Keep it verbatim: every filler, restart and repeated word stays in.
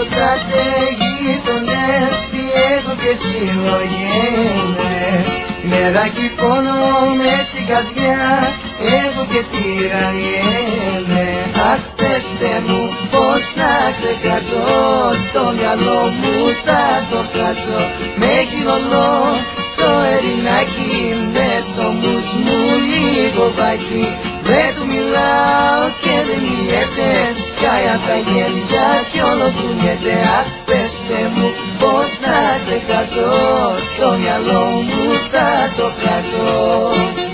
ρωτάτε γείτονες τι έχω και συλλογέμαι. Μεράκι πόνο μες στην καρδιά έχω και τυραννιέμαι. Ας πέστε μου πως να ξεκατώ, στο μυαλό μου θα το χάσω. Με κοινωνώ το ερηνάκι με το μους μου λίγο βάκι. Δεν του μιλάω και δεν μιλιέται, σκάει απ' τα γέλια κι όλο κουνιέται. Ας πέστε μου πως να ξεκατώ, στο μυαλό μου θα το χάσω.